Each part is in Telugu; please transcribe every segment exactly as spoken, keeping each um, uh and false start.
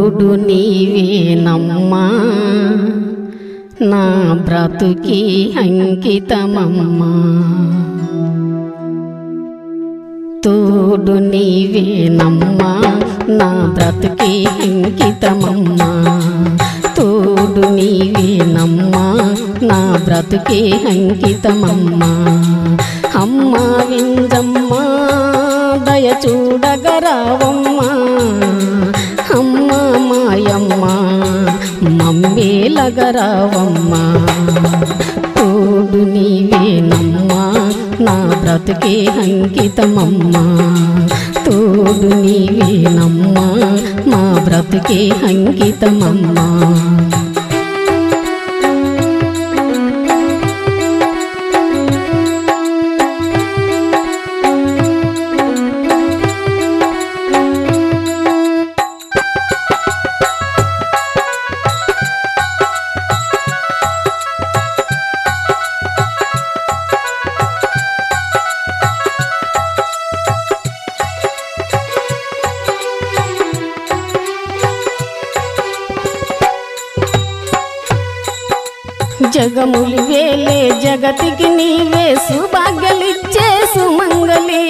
తోడు నీవేనమ్మా నా బ్రతుకి అంకితమమ్మా తోడు నీవేనమ్మా నా బ్రతుకి అంకితమమ్మా తోడు నీవేనమ్మా నా బ్రతుకి అంకితమమ్మా అమ్మా వింజమ్మా దయ చూడగరావమ్మా అమ్మా మాయమ్మా మమ్మేలగరావమ్మా తోడు నీవేనమ్మా నా బ్రతుకే అంకితమమ్మా తోడు నీవేనమ్మా మా బ్రతుకే అంకితమమ్మా జగములు వేలే జగతికి నీవే సుభాగ్యలిచ్చే సుమంగళి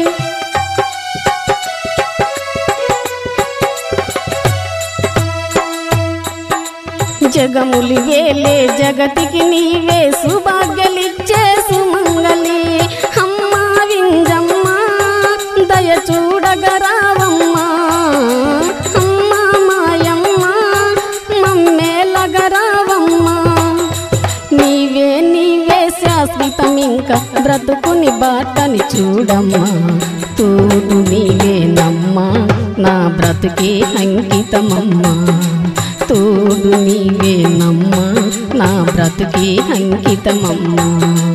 జగములు వేలే జగతికి నీవే సుభాగ్యలిచ్చే సుమంగళి అమ్మా వింజమ్మా దయ చూడగరావమ్మా అమ్మా మాయమ్మా మమ్మేలగరావమ్మా నీవే నీవే శాశ్వతమింకా బ్రతుకుని బాటని చూడమ్మా తోడు నీవేనమ్మా నా బ్రతుకే అంకితమమ్మా తోడు నీవేనమ్మా నా బ్రతుకే అంకితమమ్మా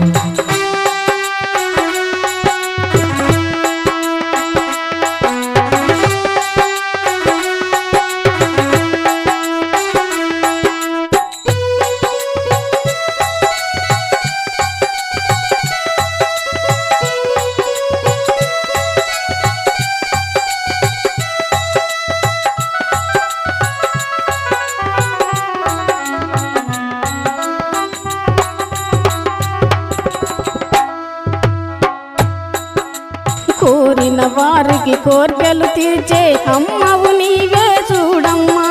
కోరిన వారికి కోర్కెలు తీర్చే అమ్మవు నీవే చూడమ్మా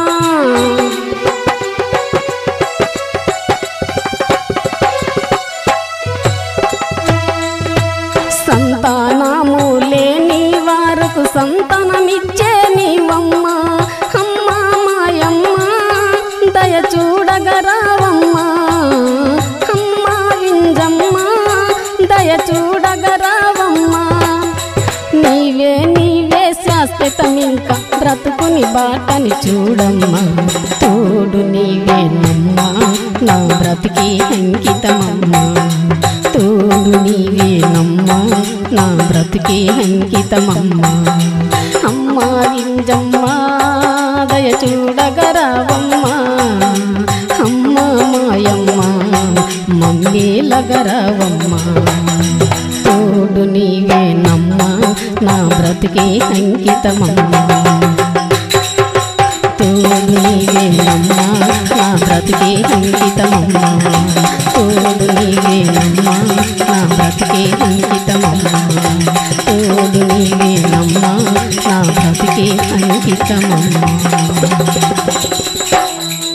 సంతానము లేని వారికి సంతానమిచ్చే నీవమ్మా అమ్మా మాయమ్మా దయ చూడగరావమ్మా అమ్మా వింజమ్మా దయ చూడగరావమ్మా నీవే నీవే శాశ్వతమింకా బ్రతుకుని బాటని చూడమ్మా తోడు నీవేనమ్మా నా బ్రతికి అంకితమమ్మా తోడు నీవేనమ్మా నా బ్రతికి అంకితమమ్మా అమ్మా వింజమ్మా దయ చూడగరావమ్మా అమ్మా మాయమ్మా మమ్మేలగరావమ్మా తోడు నీవేనమ్మా నా బ్రతుకే అంకితమమ్మా తోడు నీవేనమ్మా నా బ్రతుకే అంకితమమ్మా తోడు నీవేనమ్మా నా బ్రతుకే అంకితమమ్మా తోడు నీవేనమ్మా నా బ్రతుకే అంకితమమ్మా